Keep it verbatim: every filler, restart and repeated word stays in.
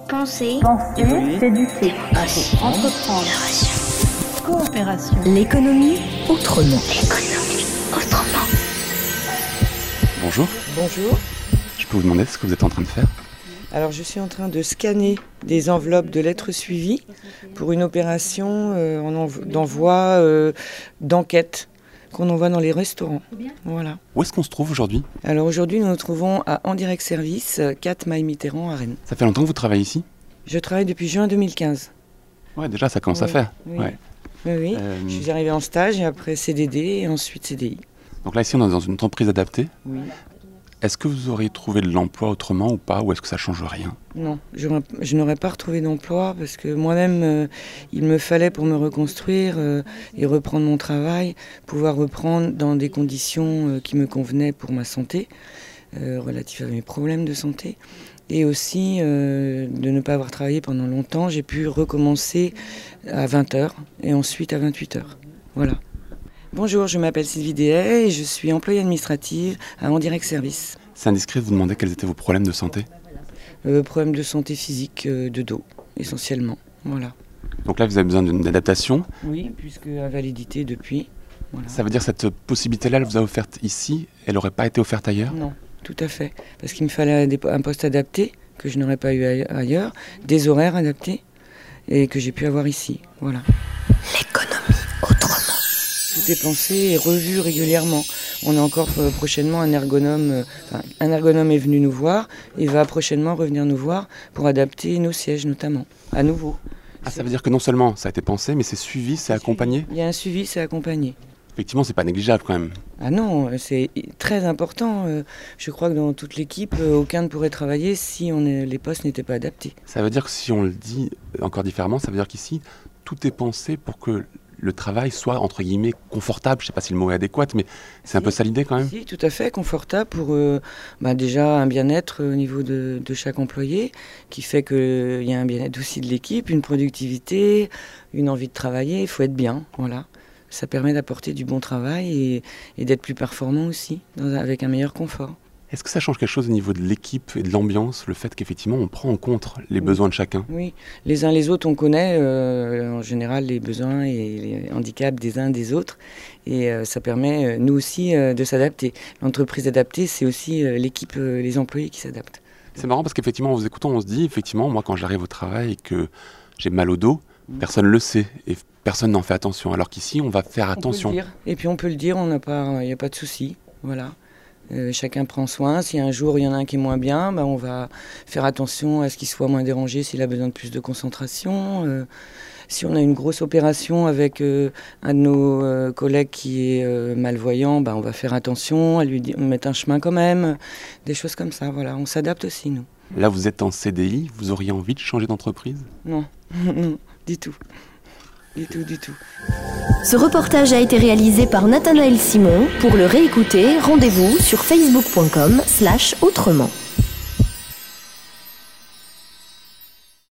Penser, Penser, évoluer, s'éduquer, aussi, entreprendre, coopération. L'économie autrement. L'économie autrement. Bonjour, Bonjour. je peux vous demander ce que vous êtes en train de faire ? Alors je suis en train de scanner des enveloppes de lettres suivies pour une opération euh, en env- d'envoi euh, d'enquête qu'on envoie dans les restaurants. Voilà. Où est-ce qu'on se trouve aujourd'hui ? Alors aujourd'hui nous nous trouvons à En Direct Service, quatre Maille Mitterrand à Rennes. Ça fait longtemps que vous travaillez ici ? Je travaille depuis juin deux mille quinze. Ouais, déjà ça commence Oui, à faire. oui. Ouais. Oui, oui. Euh, Je suis arrivée en stage et après C D D et ensuite C D I. Donc là ici on est dans une entreprise adaptée. Oui. Est-ce que vous auriez trouvé de l'emploi autrement ou pas ? Ou est-ce que ça change rien ? Non, je, je n'aurais pas retrouvé d'emploi parce que moi-même, euh, il me fallait pour me reconstruire euh, et reprendre mon travail, pouvoir reprendre dans des conditions euh, qui me convenaient pour ma santé, euh, relative à mes problèmes de santé. Et aussi euh, de ne pas avoir travaillé pendant longtemps, j'ai pu recommencer à vingt heures et ensuite à vingt-huit heures. Voilà. Bonjour, je m'appelle Sylvie Dehaye et je suis employée administrative à En Direct Service. C'est indiscret de vous demander quels étaient vos problèmes de santé ? Euh, problème de santé physique, euh, de dos, essentiellement. Voilà. Donc là vous avez besoin d'une adaptation. Oui, puisque invalidité depuis. Voilà. Ça veut dire que cette possibilité-là, elle vous a offerte ici, elle n'aurait pas été offerte ailleurs ? Non, tout à fait. Parce qu'il me fallait des- un poste adapté, que je n'aurais pas eu aille- ailleurs, des horaires adaptés, et que j'ai pu avoir ici. Voilà. L'économie autrement. Tout est pensé et revu régulièrement. On a encore euh, prochainement un ergonome, euh, enfin, un ergonome est venu nous voir et va prochainement revenir nous voir pour adapter nos sièges notamment, à nouveau. Ah, ça veut dire que non seulement ça a été pensé, mais c'est suivi, c'est accompagné ? Il y a un suivi, c'est accompagné. Effectivement, c'est pas négligeable quand même. Ah non, c'est très important. Euh, Je crois que dans toute l'équipe, euh, aucun ne pourrait travailler si on est- les postes n'étaient pas adaptés. Ça veut dire que si on le dit encore différemment, ça veut dire qu'ici, tout est pensé pour que le travail soit, entre guillemets, confortable. Je ne sais pas si le mot est adéquat, mais c'est un peu ça l'idée quand même. Si, tout à fait, confortable pour euh, bah, déjà un bien-être au niveau de, de chaque employé, qui fait qu'il y a un bien-être aussi de l'équipe, une productivité, une envie de travailler, il faut être bien, voilà. Ça permet d'apporter du bon travail et, et d'être plus performant aussi, dans un- avec un meilleur confort. Est-ce que ça change quelque chose au niveau de l'équipe et de l'ambiance, le fait qu'effectivement on prend en compte les Oui. besoins de chacun ? Oui, les uns les autres, on connaît euh, en général les besoins et les handicaps des uns des autres. Et euh, ça permet, euh, nous aussi, euh, de s'adapter. L'entreprise adaptée, c'est aussi euh, l'équipe, euh, les employés qui s'adaptent. C'est marrant parce qu'effectivement, en vous écoutant, on se dit, effectivement, moi quand j'arrive au travail et que j'ai mal au dos, Mm. personne ne le sait et personne n'en fait attention. Alors qu'ici, on va faire attention. On peut le dire. Et puis on peut le dire, on n'a pas, il n'y a pas de souci. Voilà. Euh, chacun prend soin. Si un jour il y en a un qui est moins bien, bah, on va faire attention à ce qu'il soit moins dérangé s'il a besoin de plus de concentration. Euh, si on a une grosse opération avec euh, un de nos euh, collègues qui est euh, malvoyant, bah, on va faire attention à lui di- mettre un chemin quand même. Des choses comme ça, voilà. On s'adapte aussi, nous. Là, vous êtes en C D I, vous auriez envie de changer d'entreprise ? Non, non, du tout. Du tout, du tout. Ce reportage a été réalisé par Nathanaël Simon. Pour le réécouter, rendez-vous sur facebook point com slash autrement.